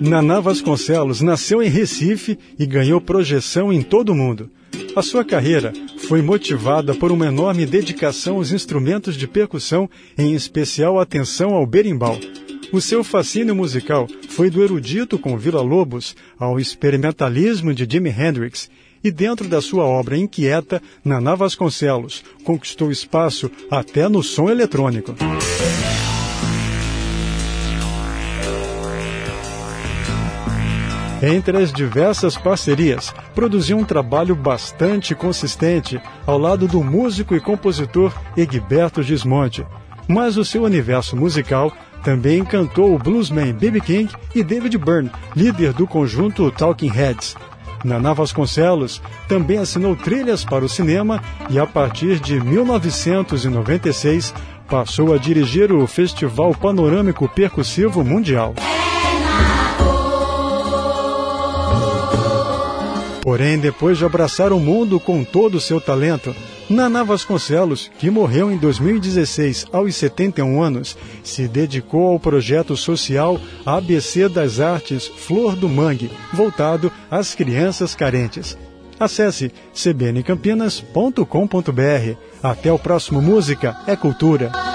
Naná Vasconcelos nasceu em Recife e ganhou projeção em todo o mundo. A sua carreira foi motivada por uma enorme dedicação aos instrumentos de percussão, em especial atenção ao berimbau. O seu fascínio musical foi do erudito com Villa-Lobos ao experimentalismo de Jimi Hendrix, e dentro da sua obra inquieta, Naná Vasconcelos conquistou espaço até no som eletrônico. Entre as diversas parcerias, produziu um trabalho bastante consistente ao lado do músico e compositor Egberto Gismonti. Mas o seu universo musical também encantou o bluesman B.B. King e David Byrne, líder do conjunto Talking Heads. Naná Vasconcelos também assinou trilhas para o cinema e, a partir de 1996, passou a dirigir o Festival Panorâmico Percussivo Mundial. Porém, depois de abraçar o mundo com todo o seu talento, Naná Vasconcelos, que morreu em 2016 aos 71 anos, se dedicou ao projeto social ABC das Artes Flor do Mangue, voltado às crianças carentes. Acesse cbncampinas.com.br. Até o próximo Música é Cultura.